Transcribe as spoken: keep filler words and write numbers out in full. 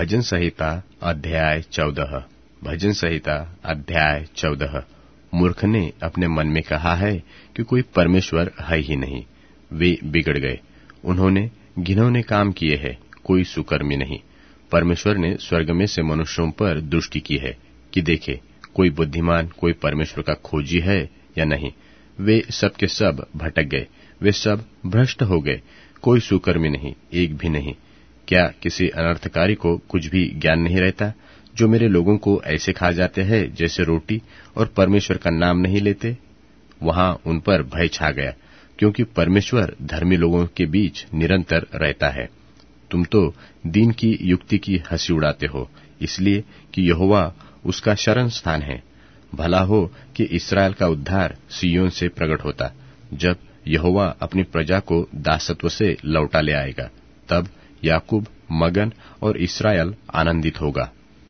भजन संहिता अध्याय चौदह। भजन संहिता अध्याय चौदह। मूर्ख ने अपने मन में कहा है कि कोई परमेश्वर है ही नहीं। वे बिगड़ गए, उन्होंने घिनौने काम किए हैं, कोई सुकर्मी नहीं। परमेश्वर ने स्वर्ग में से मनुष्यों पर दृष्टि की है कि देखे कोई बुद्धिमान, कोई परमेश्वर का खोजी है या नहीं। वे सब के सब भटक गए, वे सब भ्रष्ट हो गए, कोई सुकर्मी नहीं, एक भी नहीं। क्या किसी अनर्थकारी को कुछ भी ज्ञान नहीं रहता, जो मेरे लोगों को ऐसे खा जाते हैं जैसे रोटी, और परमेश्वर का नाम नहीं लेते? वहां उन पर भय छा गया, क्योंकि परमेश्वर धर्मी लोगों के बीच निरंतर रहता है। तुम तो दीन की युक्ति की हंसी उड़ाते हो, इसलिए कि यहोवा उसका शरण स्थान है। भला हो कि इस्राएल का उद्धार सिय्योन से प्रकट होता। जब यहोवा अपनी प्रजा को दासत्व से लौटा ले आएगा, तब याकूब मगन और इस्राएल आनंदित होगा।